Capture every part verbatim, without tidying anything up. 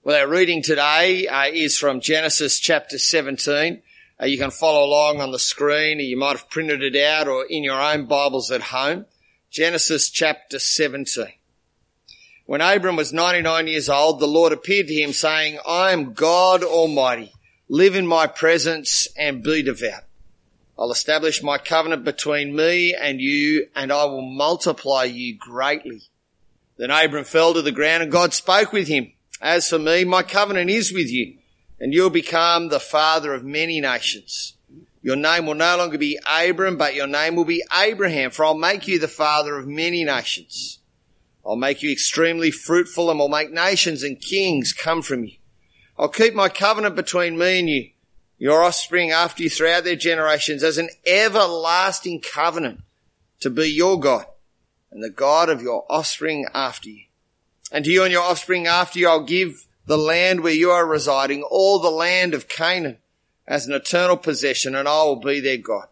Well, our reading today uh, is from Genesis chapter seventeen. Uh, you can follow along on the screen, or you might have printed it out or in your own Bibles at home. Genesis chapter seventeen. When Abram was ninety-nine years old, the Lord appeared to him saying, I am God Almighty. Live in my presence and be devout. I'll establish my covenant between me and you, and I will multiply you greatly. Then Abram fell to the ground, and God spoke with him. As for me, my covenant is with you, and you'll become the father of many nations. Your name will no longer be Abram, but your name will be Abraham, for I'll make you the father of many nations. I'll make you extremely fruitful, and will make nations and kings come from you. I'll keep my covenant between me and you, your offspring after you throughout their generations, as an everlasting covenant, to be your God and the God of your offspring after you. And to you and your offspring after you I'll give the land where you are residing, all the land of Canaan, as an eternal possession, and I will be their God.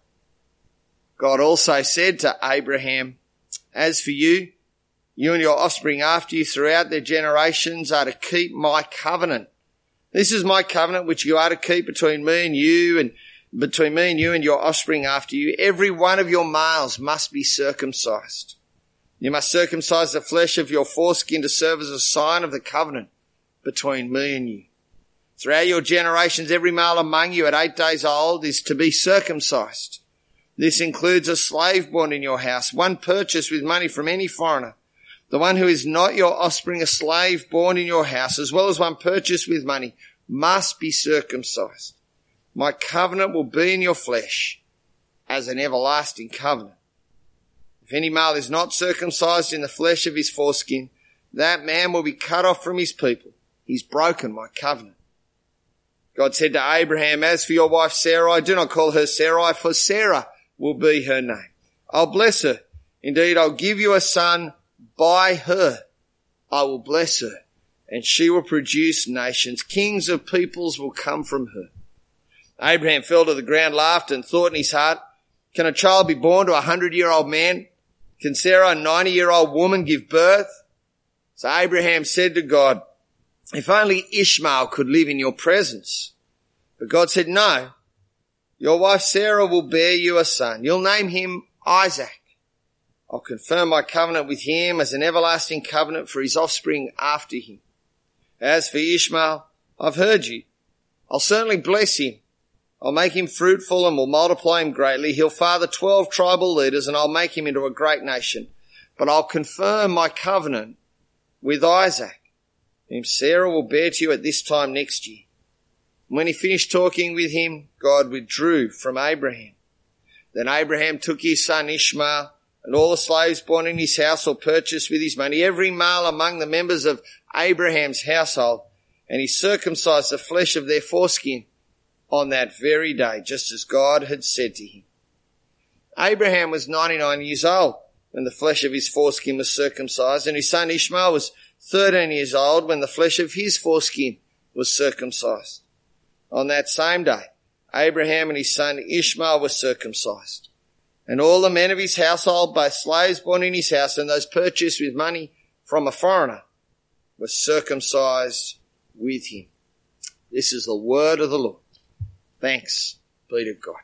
God also said to Abraham, as for you, you and your offspring after you throughout their generations are to keep my covenant. This is my covenant which you are to keep between me and you, and between me and you and your offspring after you. Every one of your males must be circumcised. You must circumcise the flesh of your foreskin to serve as a sign of the covenant between me and you. Throughout your generations, every male among you at eight days old is to be circumcised. This includes a slave born in your house, one purchased with money from any foreigner. The one who is not your offspring, a slave born in your house, as well as one purchased with money, must be circumcised. My covenant will be in your flesh as an everlasting covenant. If any male is not circumcised in the flesh of his foreskin, that man will be cut off from his people. He's broken my covenant. God said to Abraham, as for your wife Sarai, do not call her Sarai, for Sarah will be her name. I'll bless her. Indeed, I'll give you a son by her. I will bless her, and she will produce nations. Kings of peoples will come from her. Abraham fell to the ground, laughed, and thought in his heart, can a child be born to a hundred-year-old man? Can Sarah, a ninety-year-old woman, give birth? So Abraham said to God, if only Ishmael could live in your presence. But God said, no, your wife Sarah will bear you a son. You'll name him Isaac. I'll confirm my covenant with him as an everlasting covenant for his offspring after him. As for Ishmael, I've heard you. I'll certainly bless him. I'll make him fruitful and will multiply him greatly. He'll father twelve tribal leaders, and I'll make him into a great nation. But I'll confirm my covenant with Isaac, whom Sarah will bear to you at this time next year. And when he finished talking with him, God withdrew from Abraham. Then Abraham took his son Ishmael and all the slaves born in his house or purchased with his money, every male among the members of Abraham's household, and he circumcised the flesh of their foreskin on that very day, just as God had said to him. Abraham was ninety-nine years old when the flesh of his foreskin was circumcised, and his son Ishmael was thirteen years old when the flesh of his foreskin was circumcised. On that same day, Abraham and his son Ishmael were circumcised. And all the men of his household, both slaves born in his house and those purchased with money from a foreigner, were circumcised with him. This is the word of the Lord. Thanks be to God.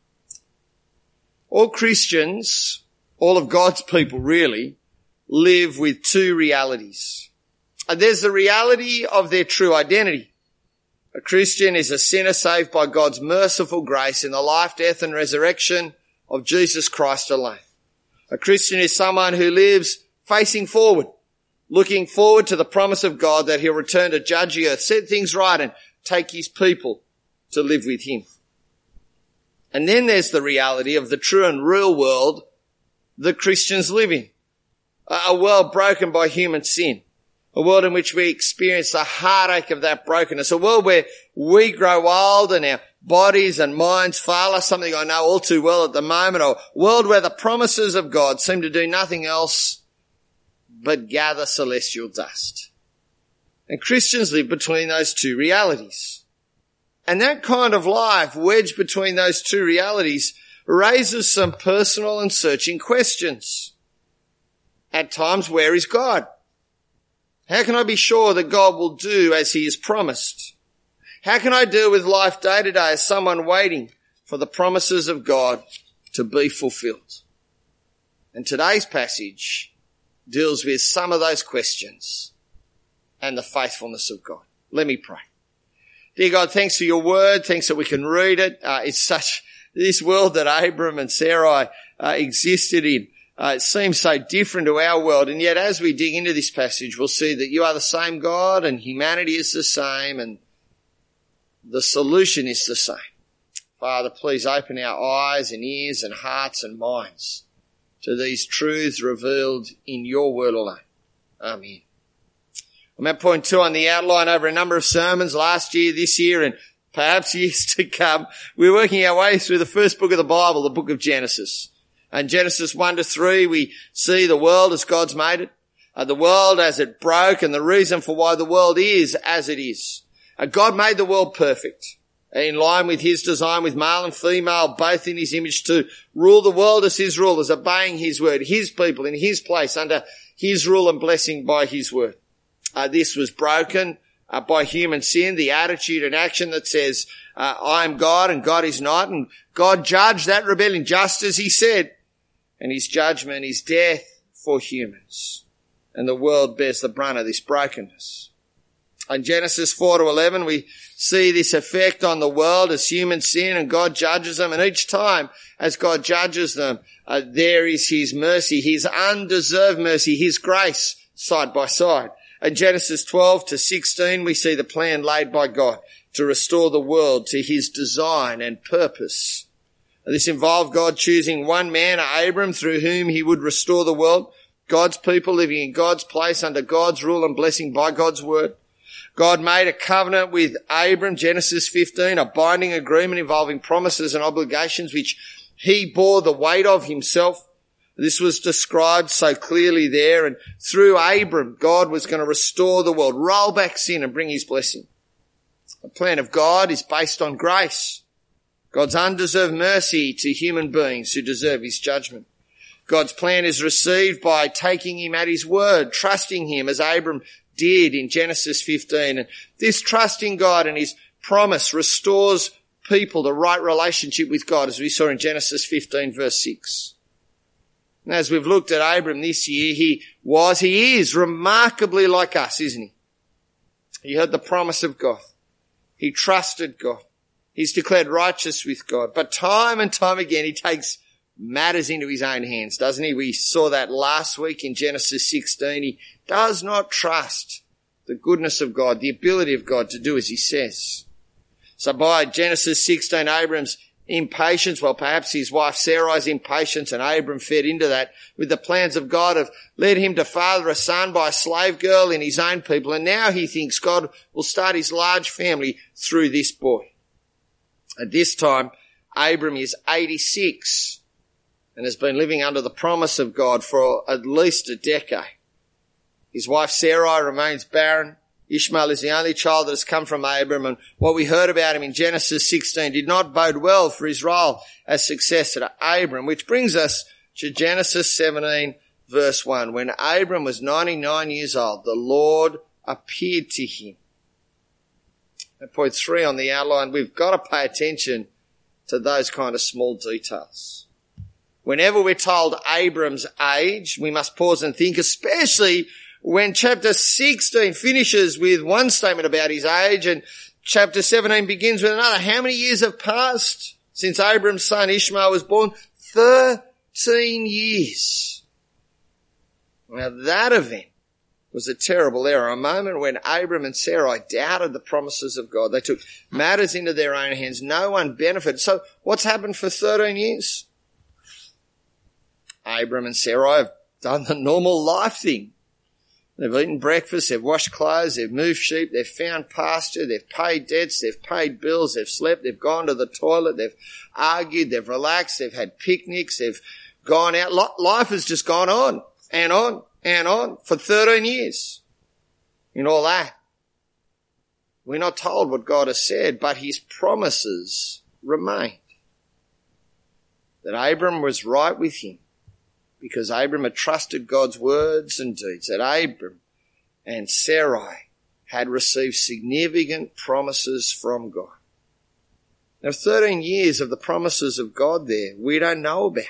All Christians, all of God's people really, live with two realities. There's the reality of their true identity. A Christian is a sinner saved by God's merciful grace in the life, death and resurrection of Jesus Christ alone. A Christian is someone who lives facing forward, looking forward to the promise of God that he'll return to judge the earth, set things right and take his people to live with him. And then there's the reality of the true and real world that Christians live in. A world broken by human sin. A world in which we experience the heartache of that brokenness. A world where we grow old and our bodies and minds fail us, something I know all too well at the moment. A world where the promises of God seem to do nothing else but gather celestial dust. And Christians live between those two realities. And that kind of life, wedged between those two realities, raises some personal and searching questions. At times, where is God? How can I be sure that God will do as he has promised? How can I deal with life day to day as someone waiting for the promises of God to be fulfilled? And today's passage deals with some of those questions and the faithfulness of God. Let me pray. Dear God, thanks for your word. Thanks that we can read it. Uh, it's such, this world that Abram and Sarai uh, existed in, uh, it seems so different to our world. And yet as we dig into this passage, we'll see that you are the same God and humanity is the same and the solution is the same. Father, please open our eyes and ears and hearts and minds to these truths revealed in your word alone. Amen. I'm at point two on the outline over a number of sermons last year, this year, and perhaps years to come. We're working our way through the first book of the Bible, the book of Genesis. And Genesis one to three, we see the world as God's made it, uh, the world as it broke, and the reason for why the world is as it is. Uh, God made the world perfect, in line with his design, with male and female, both in his image, to rule the world as his rulers, obeying his word, his people in his place, under his rule and blessing by his word. Uh, this was broken uh, by human sin, the attitude and action that says, uh, I am God and God is not. And God judged that rebellion just as he said. And his judgment is death for humans. And the world bears the brunt of this brokenness. In Genesis four to eleven, we see this effect on the world as humans sin and God judges them. And each time as God judges them, uh, there is his mercy, his undeserved mercy, his grace side by side. In Genesis twelve to sixteen, we see the plan laid by God to restore the world to his design and purpose. This involved God choosing one man, Abram, through whom he would restore the world. God's people living in God's place under God's rule and blessing by God's word. God made a covenant with Abram, Genesis fifteen, a binding agreement involving promises and obligations which he bore the weight of himself. This was described so clearly there, and through Abram, God was going to restore the world, roll back sin and bring his blessing. The plan of God is based on grace, God's undeserved mercy to human beings who deserve his judgment. God's plan is received by taking him at his word, trusting him as Abram did in Genesis fifteen. And this trust in God and his promise restores people the right relationship with God, as we saw in Genesis fifteen verse six. And as we've looked at Abram this year, he was, he is remarkably like us, isn't he? He heard the promise of God. He trusted God. He's declared righteous with God. But time and time again, he takes matters into his own hands, doesn't he? We saw that last week in Genesis sixteen. He does not trust the goodness of God, the ability of God to do as he says. So by Genesis sixteen, Abram's impatience, well, perhaps his wife Sarai's impatience, and Abram fed into that with the plans of God, have led him to father a son by a slave girl in his own people. And now he thinks God will start his large family through this boy. At this time, Abram is eighty-six and has been living under the promise of God for at least a decade. His wife Sarai remains barren. Ishmael is the only child that has come from Abram, and what we heard about him in Genesis sixteen did not bode well for his role as successor to Abram, which brings us to Genesis seventeen verse one. When Abram was ninety-nine years old, the Lord appeared to him. At point three on the outline, we've got to pay attention to those kind of small details. Whenever we're told Abram's age, we must pause and think, especially when chapter sixteen finishes with one statement about his age and chapter seventeen begins with another. How many years have passed since Abram's son Ishmael was born? Thirteen years. Now that event was a terrible error, a moment when Abram and Sarai doubted the promises of God. They took matters into their own hands. No one benefited. So what's happened for thirteen years? Abram and Sarai have done the normal life thing. They've eaten breakfast, they've washed clothes, they've moved sheep, they've found pasture, they've paid debts, they've paid bills, they've slept, they've gone to the toilet, they've argued, they've relaxed, they've had picnics, they've gone out. Life has just gone on and on and on for thirteen years. In all that, we're not told what God has said, but his promises remained. That Abram was right with him, because Abram had trusted God's words and deeds. That Abram and Sarai had received significant promises from God. Now, thirteen years of the promises of God there we don't know about.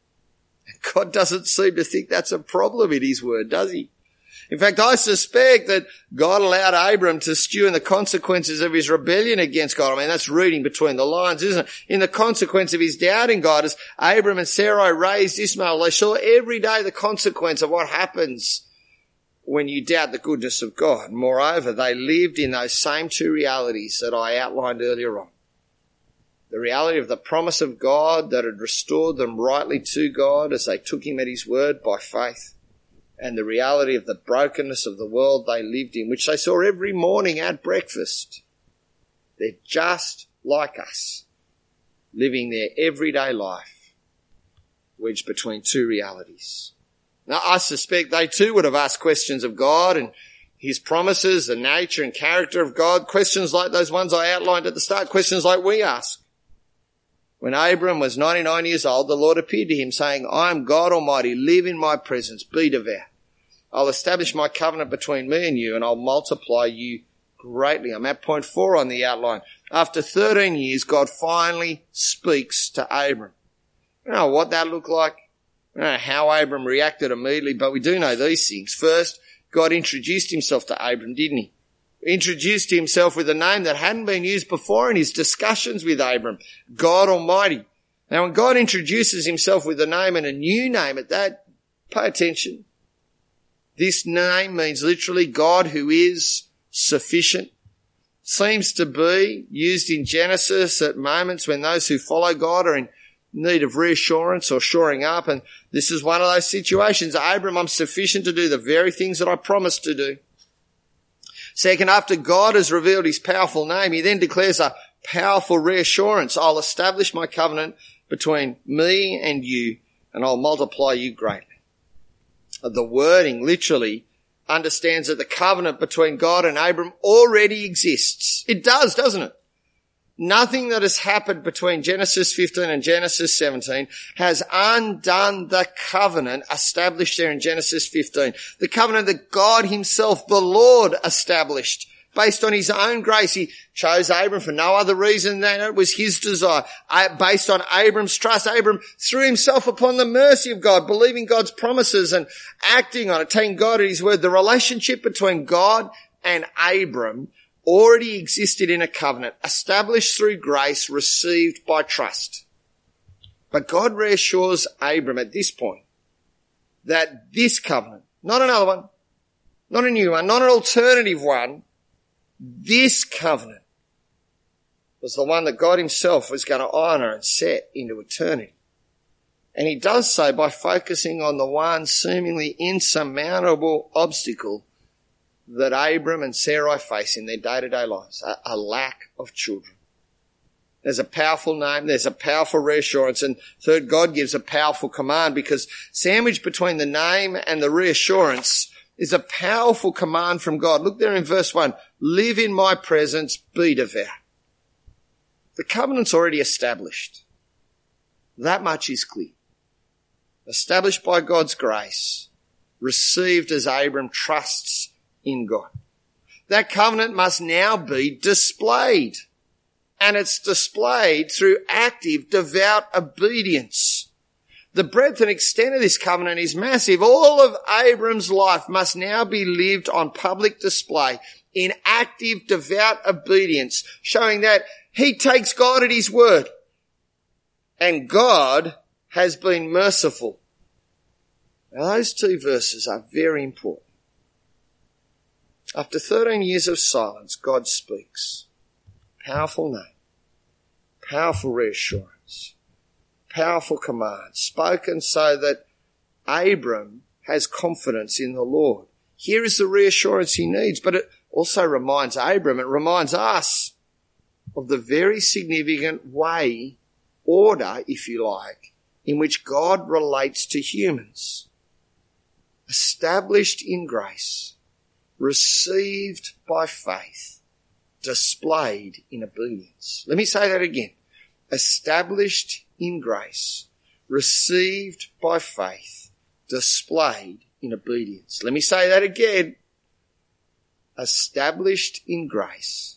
God doesn't seem to think that's a problem in his word, does he? In fact, I suspect that God allowed Abram to stew in the consequences of his rebellion against God. I mean, that's reading between the lines, isn't it? In the consequence of his doubting God, as Abram and Sarai raised Ishmael, they saw every day the consequence of what happens when you doubt the goodness of God. Moreover, they lived in those same two realities that I outlined earlier on. The reality of the promise of God that had restored them rightly to God as they took him at his word by faith, and the reality of the brokenness of the world they lived in, which they saw every morning at breakfast. They're just like us, living their everyday life, wedged between two realities. Now, I suspect they too would have asked questions of God and his promises, the nature and character of God, questions like those ones I outlined at the start, questions like we ask. When Abram was ninety-nine years old, the Lord appeared to him saying, I am God Almighty, live in my presence, be devout. I'll establish my covenant between me and you, and I'll multiply you greatly. I'm at point four on the outline. After thirteen years, God finally speaks to Abram. We don't know what that looked like. We don't know how Abram reacted immediately, but we do know these things. First, God introduced himself to Abram, didn't he? He introduced himself with a name that hadn't been used before in his discussions with Abram, God Almighty. Now, when God introduces himself with a name and a new name at that, pay attention. This name means literally God who is sufficient. Seems to be used in Genesis at moments when those who follow God are in need of reassurance or shoring up. And this is one of those situations. Abram, I'm sufficient to do the very things that I promised to do. Second, after God has revealed his powerful name, he then declares a powerful reassurance. I'll establish my covenant between me and you, and I'll multiply you greatly. The wording literally understands that the covenant between God and Abram already exists. It does, doesn't it? Nothing that has happened between Genesis fifteen and Genesis seventeen has undone the covenant established there in Genesis fifteen. The covenant that God himself, the Lord, established based on his own grace. He chose Abram for no other reason than it was his desire. Based on Abram's trust, Abram threw himself upon the mercy of God, believing God's promises and acting on it, taking God at his word. The relationship between God and Abram already existed in a covenant, established through grace, received by trust. But God reassures Abram at this point that this covenant, not another one, not a new one, not an alternative one, this covenant was the one that God himself was going to honour and set into eternity. And he does so by focusing on the one seemingly insurmountable obstacle that Abram and Sarai face in their day-to-day lives, a, a lack of children. There's a powerful name, there's a powerful reassurance, and third, God gives a powerful command, because sandwiched between the name and the reassurance is a powerful command from God. Look there in verse one, live in my presence, be devout. The covenant's already established. That much is clear. Established by God's grace, received as Abram trusts in God. That covenant must now be displayed. And it's displayed through active, devout obedience. The breadth and extent of this covenant is massive. All of Abram's life must now be lived on public display in active, devout obedience, showing that he takes God at his word. And God has been merciful. Now, those two verses are very important. After thirteen years of silence, God speaks. Powerful name, powerful reassurance, powerful command, spoken so that Abram has confidence in the Lord. Here is the reassurance he needs, but it also reminds Abram, it reminds us of the very significant way, order, if you like, in which God relates to humans. Established in grace, received by faith, displayed in obedience. Let me say that again. Established in grace, received by faith, displayed in obedience. Let me say that again. established in grace,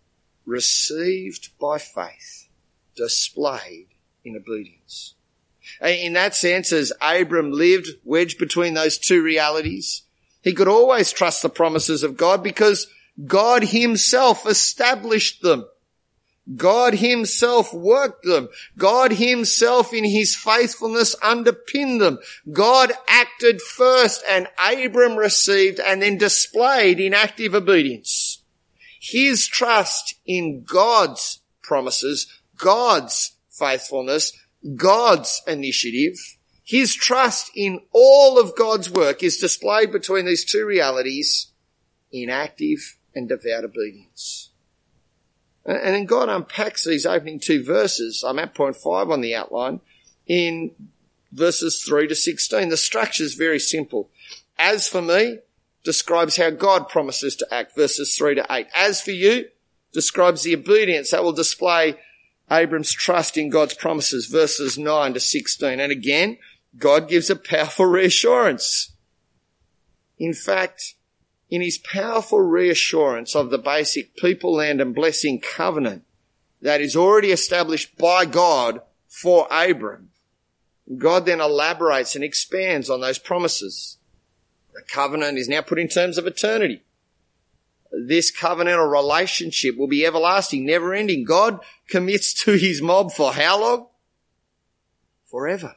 received by faith, displayed in obedience. In that sense, as Abram lived wedged between those two realities, he could always trust the promises of God because God himself established them. God himself worked them. God himself in his faithfulness underpinned them. God acted first and Abram received and then displayed in active obedience. His trust in God's promises, God's faithfulness, God's initiative, his trust in all of God's work is displayed between these two realities in active and devout obedience. And then God unpacks these opening two verses. I'm at point five on the outline in verses three to sixteen. The structure is very simple. As for me, describes how God promises to act, verses three to eight. As for you, describes the obedience that will display Abram's trust in God's promises, verses nine to sixteen. And again, God gives a powerful reassurance. In fact, in his powerful reassurance of the basic people, land and blessing covenant that is already established by God for Abram, God then elaborates and expands on those promises. The covenant is now put in terms of eternity. This covenantal relationship will be everlasting, never ending. God commits to his mob for how long? Forever.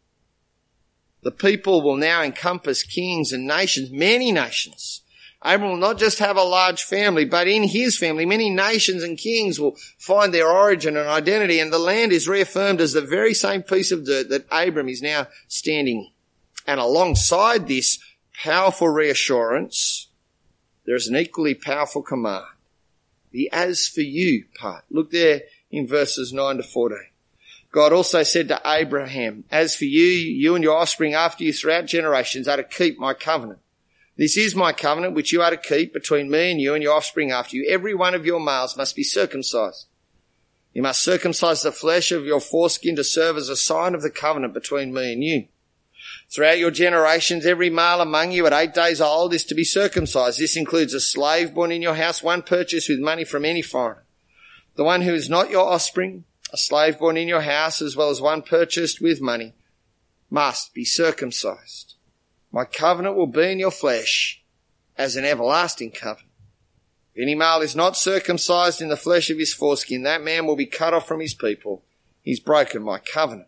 The people will now encompass kings and nations, many nations. Abram will not just have a large family, but in his family, many nations and kings will find their origin and identity, and the land is reaffirmed as the very same piece of dirt that Abram is now standing in. And alongside this powerful reassurance, there is an equally powerful command. The as for you part. Look there in verses nine to fourteen. God also said to Abraham, as for you, you and your offspring after you throughout generations are to keep my covenant. This is my covenant which you are to keep between me and you and your offspring after you. Every one of your males must be circumcised. You must circumcise the flesh of your foreskin to serve as a sign of the covenant between me and you. Throughout your generations, every male among you at eight days old is to be circumcised. This includes a slave born in your house, one purchased with money from any foreigner. The one who is not your offspring, a slave born in your house, as well as one purchased with money, must be circumcised. My covenant will be in your flesh as an everlasting covenant. If any male is not circumcised in the flesh of his foreskin, that man will be cut off from his people. He's broken my covenant.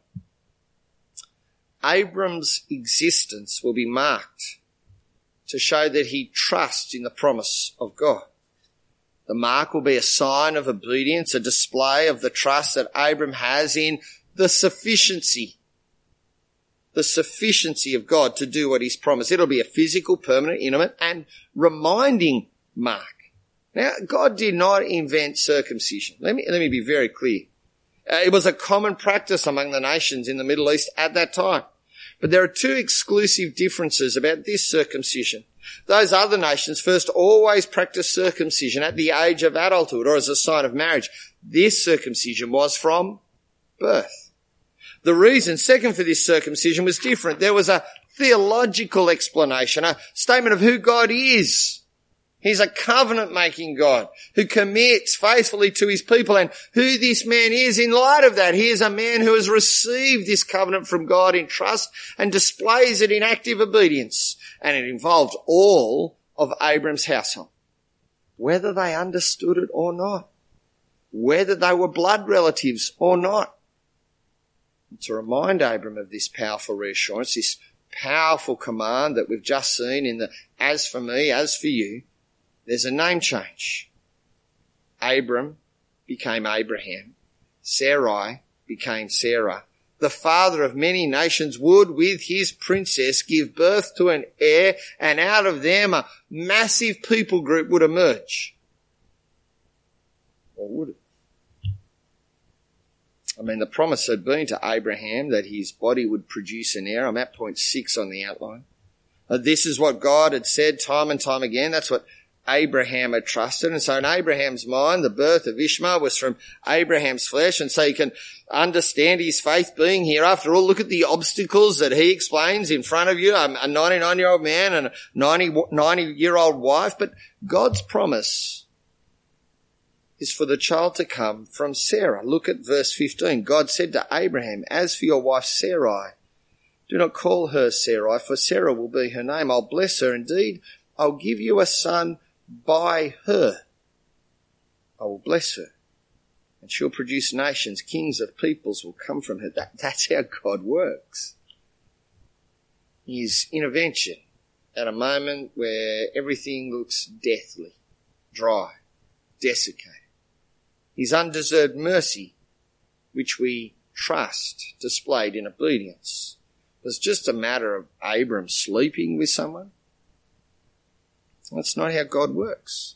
Abram's existence will be marked to show that he trusts in the promise of God. The mark will be a sign of obedience, a display of the trust that Abram has in the sufficiency, the sufficiency of God to do what he's promised. It'll be a physical, permanent, intimate, and reminding mark. Now, God did not invent circumcision. Let me, let me be very clear. Uh, it was a common practice among the nations in the Middle East at that time. But there are two exclusive differences about this circumcision. Those other nations first always practiced circumcision at the age of adulthood or as a sign of marriage. This circumcision was from birth. The reason, second, for this circumcision was different. There was a theological explanation, a statement of who God is. He's a covenant-making God who commits faithfully to his people, and who this man is in light of that. He is a man who has received this covenant from God in trust and displays it in active obedience. And it involved all of Abram's household, whether they understood it or not, whether they were blood relatives or not. And to remind Abram of this powerful reassurance, this powerful command that we've just seen in the as for me, as for you, there's a name change. Abram became Abraham. Sarai became Sarah. The father of many nations would, with his princess, give birth to an heir, and out of them a massive people group would emerge. Or would it? I mean, the promise had been to Abraham that his body would produce an heir. I'm at point six on the outline. This is what God had said time and time again. That's what Abraham had trusted. And so in Abraham's mind, the birth of Ishmael was from Abraham's flesh. And so you can understand his faith being here. After all, look at the obstacles that he explains in front of you. A ninety-nine-year-old man and a ninety-year-old wife. But God's promise is for the child to come from Sarah. Look at verse fifteen. God said to Abraham, as for your wife Sarai, do not call her Sarai, for Sarah will be her name. I'll bless her. Indeed, I'll give you a son by her. I will bless her, and she'll produce nations. Kings of peoples will come from her. That, that's how God works. His intervention at a moment where everything looks deathly, dry, desiccated. His undeserved mercy, which we trust, displayed in obedience. It was just a matter of Abram sleeping with someone. That's not how God works.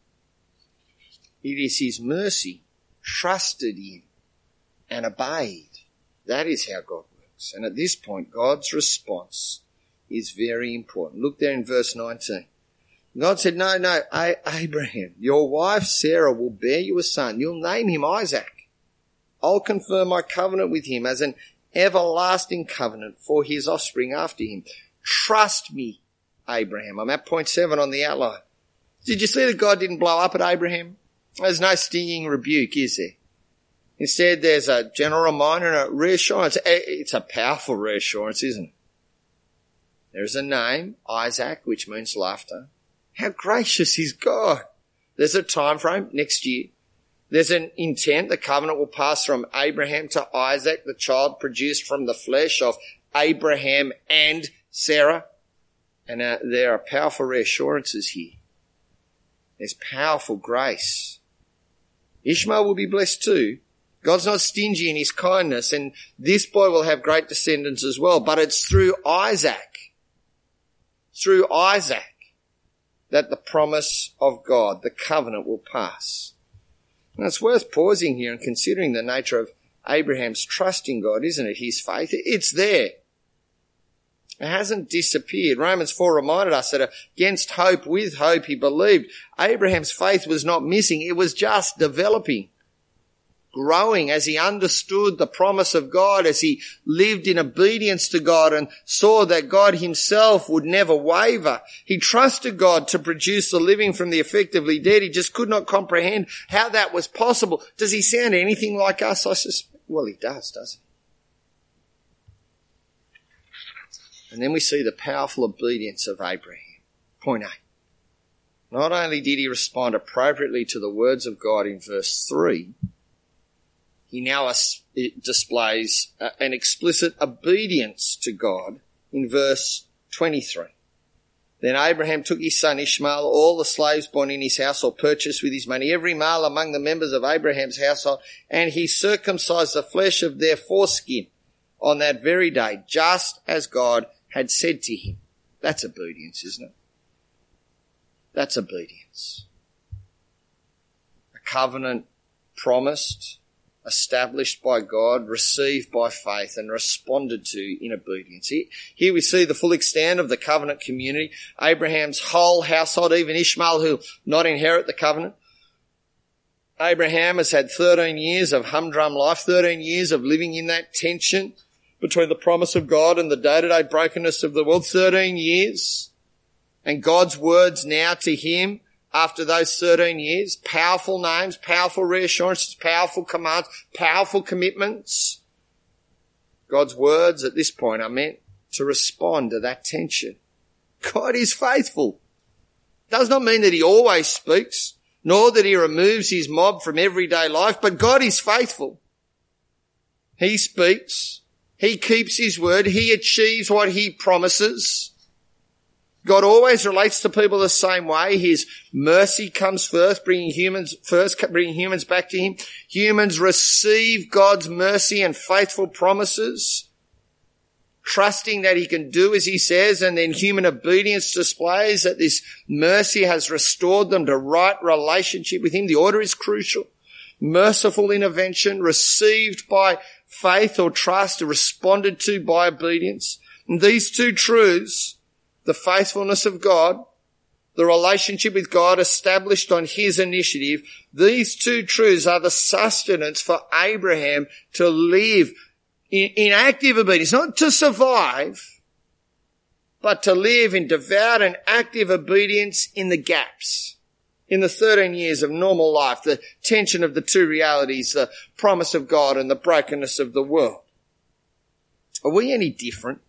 It is his mercy, trusted in and obeyed. That is how God works. And at this point, God's response is very important. Look there in verse nineteen. God said, no, no, Abraham, your wife Sarah will bear you a son. You'll name him Isaac. I'll confirm my covenant with him as an everlasting covenant for his offspring after him. Trust me, Abraham. I'm at point seven on the outline. Did you see that God didn't blow up at Abraham? There's no stinging rebuke, is there? Instead, there's a gentle reminder and a reassurance. It's a powerful reassurance, isn't it? There's a name, Isaac, which means laughter. How gracious is God. There's a time frame, next year. There's an intent. The covenant will pass from Abraham to Isaac, the child produced from the flesh of Abraham and Sarah. And uh, there are powerful reassurances here. There's powerful grace. Ishmael will be blessed too. God's not stingy in his kindness, and this boy will have great descendants as well. But it's through Isaac, through Isaac, that the promise of God, the covenant, will pass. And it's worth pausing here and considering the nature of Abraham's trust in God, isn't it? His faith. It's there. It hasn't disappeared. Romans four reminded us that against hope, with hope, he believed. Abraham's faith was not missing. It was just developing, growing as he understood the promise of God, as he lived in obedience to God and saw that God himself would never waver. He trusted God to produce the living from the effectively dead. He just could not comprehend how that was possible. Does he sound anything like us? I suspect. Well, he does, doesn't he? And then we see the powerful obedience of Abraham. Point eight. Not only did he respond appropriately to the words of God in verse three, he now displays an explicit obedience to God in verse twenty-three. Then Abraham took his son Ishmael, all the slaves born in his household purchased with his money, every male among the members of Abraham's household, and he circumcised the flesh of their foreskin on that very day, just as God had said to him. That's obedience, isn't it? That's obedience. A covenant promised, established by God, received by faith and responded to in obedience. Here we see the full extent of the covenant community. Abraham's whole household, even Ishmael, who will not inherit the covenant. Abraham has had thirteen years of humdrum life, thirteen years of living in that tension between the promise of God and the day-to-day brokenness of the world. thirteen years. And God's words now to him after those thirteen years, powerful names, powerful reassurances, powerful commands, powerful commitments. God's words at this point are meant to respond to that tension. God is faithful. Does not mean that he always speaks, nor that he removes his mob from everyday life, but God is faithful. He speaks. He keeps his word. He achieves what he promises. God always relates to people the same way. His mercy comes first, bringing humans first, bringing humans back to him. Humans receive God's mercy and faithful promises, trusting that he can do as he says, and then human obedience displays that this mercy has restored them to right relationship with him. The order is crucial. Merciful intervention received by faith or trust, responded to by obedience. And these two truths, the faithfulness of God, the relationship with God established on his initiative, these two truths are the sustenance for Abraham to live in, in active obedience, not to survive, but to live in devout and active obedience in the gaps. In the thirteen years of normal life, the tension of the two realities, the promise of God and the brokenness of the world. Are we any different?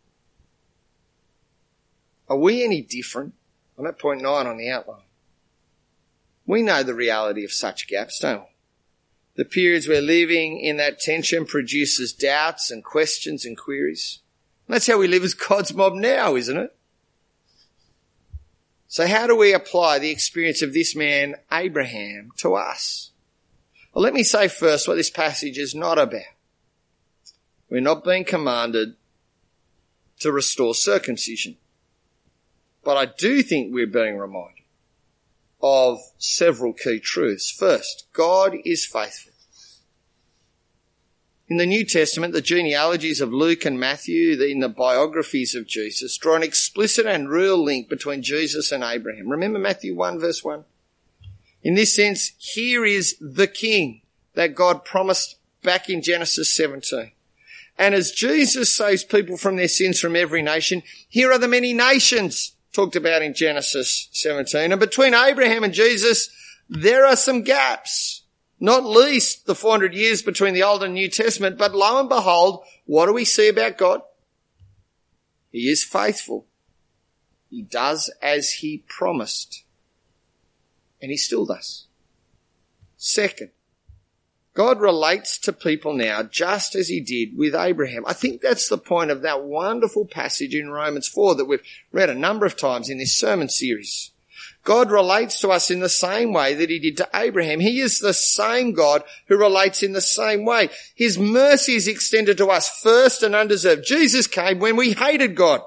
Are we any different? I'm at point nine on the outline. We know the reality of such gaps, don't we? The periods we're living in that tension produces doubts and questions and queries. And that's how we live as God's mob now, isn't it? So how do we apply the experience of this man, Abraham, to us? Well, let me say first what this passage is not about. We're not being commanded to restore circumcision. But I do think we're being reminded of several key truths. First, God is faithful. In the New Testament, the genealogies of Luke and Matthew, in the biographies of Jesus, draw an explicit and real link between Jesus and Abraham. Remember Matthew one verse one? In this sense, here is the king that God promised back in Genesis seventeen. And as Jesus saves people from their sins from every nation, here are the many nations talked about in Genesis seventeen. And between Abraham and Jesus, there are some gaps. Not least the four hundred years between the Old and New Testament. But lo and behold, what do we see about God? He is faithful. He does as he promised. And he still does. Second, God relates to people now just as he did with Abraham. I think that's the point of that wonderful passage in Romans four that we've read a number of times in this sermon series. God relates to us in the same way that he did to Abraham. He is the same God who relates in the same way. His mercy is extended to us first and undeserved. Jesus came when we hated God.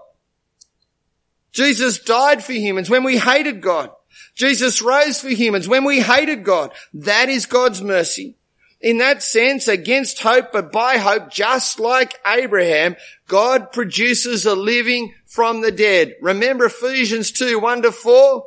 Jesus died for humans when we hated God. Jesus rose for humans when we hated God. That is God's mercy. In that sense, against hope but by hope, just like Abraham, God produces a living from the dead. Remember Ephesians two, one to four?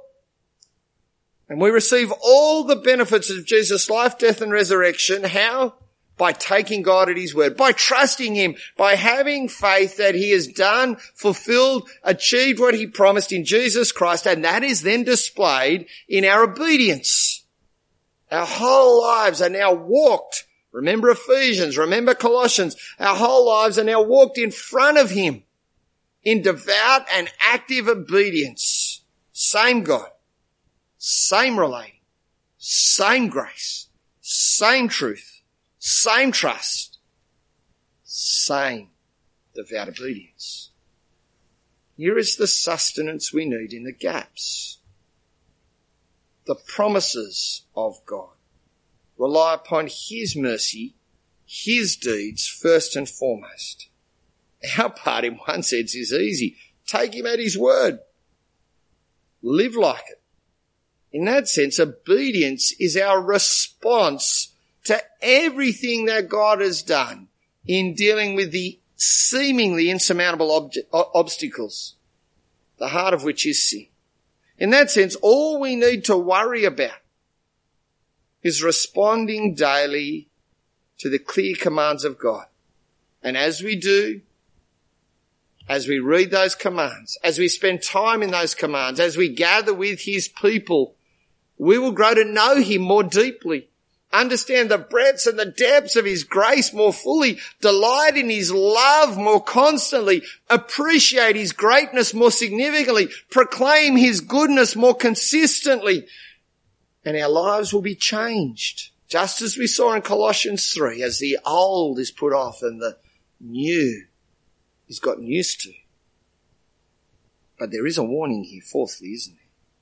And we receive all the benefits of Jesus' life, death and resurrection. How? By taking God at his word, by trusting him, by having faith that he has done, fulfilled, achieved what he promised in Jesus Christ, and that is then displayed in our obedience. Our whole lives are now walked. Remember Ephesians, remember Colossians. Our whole lives are now walked in front of him in devout and active obedience. Same God, same relating, same grace, same truth, same trust, same devout obedience. Here is the sustenance we need in the gaps. The promises of God rely upon his mercy, his deeds first and foremost. Our part in one sense is easy. Take him at his word. Live like it. In that sense, obedience is our response to everything that God has done in dealing with the seemingly insurmountable obje- obstacles, the heart of which is sin. In that sense, all we need to worry about is responding daily to the clear commands of God. And as we do, as we read those commands, as we spend time in those commands, as we gather with his people, we will grow to know him more deeply, understand the breadths and the depths of his grace more fully, delight in his love more constantly, appreciate his greatness more significantly, proclaim his goodness more consistently, and our lives will be changed, just as we saw in Colossians three, as the old is put off and the new is gotten used to. But there is a warning here, fourthly, isn't there?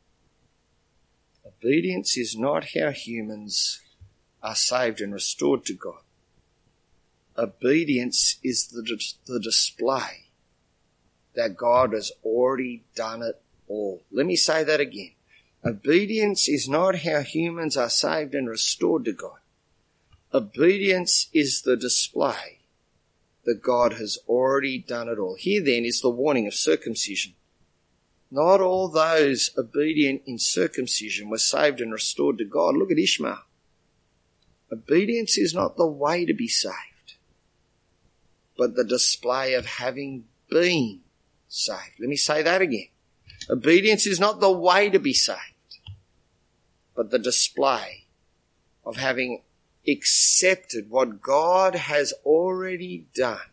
Obedience is not how humans are saved and restored to God. Obedience is the, the display that God has already done it all. Let me say that again. Obedience is not how humans are saved and restored to God. Obedience is the display that God has already done it all. Here then is the warning of circumcision. Not all those obedient in circumcision were saved and restored to God. Look at Ishmael. Obedience is not the way to be saved, but the display of having been saved. Let me say that again. Obedience is not the way to be saved, but the display of having accepted what God has already done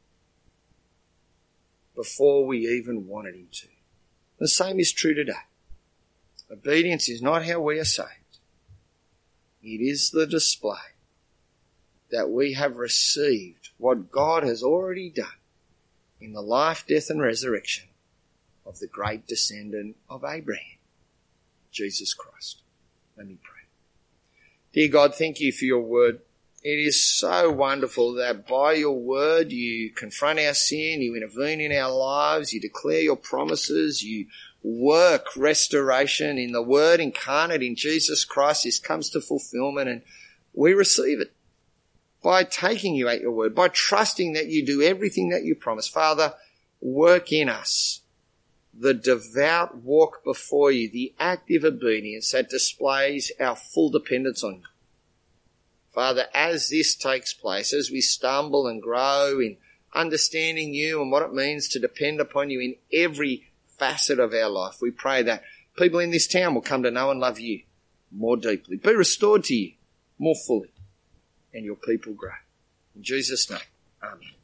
before we even wanted him to. The same is true today. Obedience is not how we are saved. It is the display that we have received what God has already done in the life, death and resurrection of the great descendant of Abraham, Jesus Christ. Let me pray. Dear God, thank you for your word. It is so wonderful that by your word you confront our sin, you intervene in our lives, you declare your promises, you work restoration in the word incarnate in Jesus Christ. This comes to fulfillment and we receive it by taking you at your word, by trusting that you do everything that you promise. Father, work in us the devout walk before you, the active obedience that displays our full dependence on you. Father, as this takes place, as we stumble and grow in understanding you and what it means to depend upon you in every facet of our life, we pray that people in this town will come to know and love you more deeply, be restored to you more fully, and your people grow. In Jesus' name, amen.